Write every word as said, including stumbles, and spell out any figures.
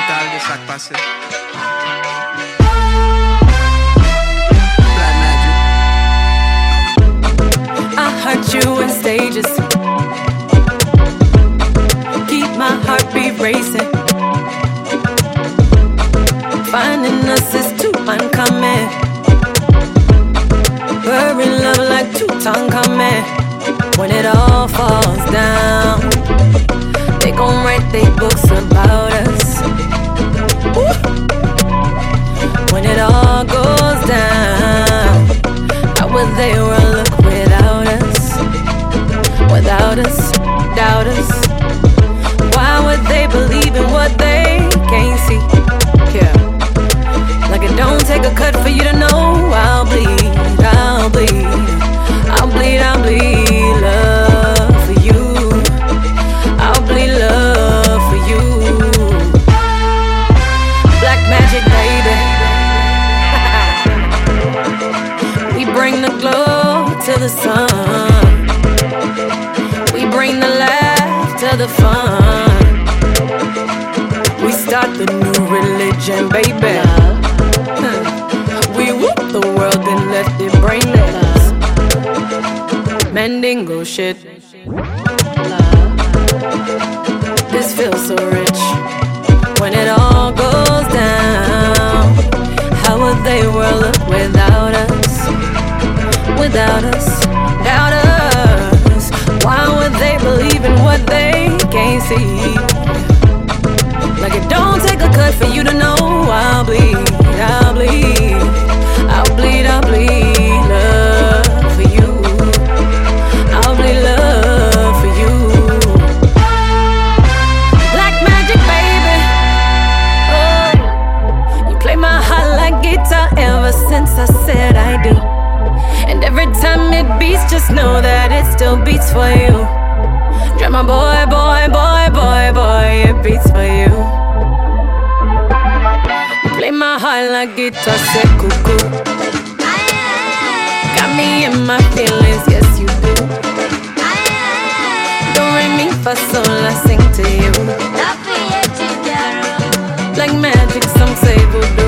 total de sak pase. I hurt you in stages. Keep my heartbeat racing. Finding us is too uncommon. We're in love like Tutankhamen. When it all falls down, they gon' write their books about us. Woo! When it all goes down, how would they run look without us? Without us, doubt us. Why would they believe in what they can't see? Yeah, like it don't take a cut for you to know I'll bleed, I'll bleed, I'll bleed, I'll bleed love for you. I'll bleed love for you. Black magic, baby. We bring the glow to the sun. We bring the laugh to the fun. We start the new religion, baby. We whoop the world and left it brainless. Mandingo shit. This feels so rich. When it all goes down, how would they world look without us? Without us, doubt us. Why would they believe in what they can't see? Like it don't take a cut for you to know I'll bleed, I'll bleed, I'll bleed, I'll bleed love for you. I'll bleed love for you. Black magic, baby. Oh, you play my heart like guitar ever since I said I do. And every time it beats, just know that it still beats for you. Drama boy, boy, boy, boy, boy, it beats for you. Play my heart like guitar, say cuckoo. Got me in my feelings, yes you do. Don't re mi fa sol, I sing to you. Like magic, some say voodoo.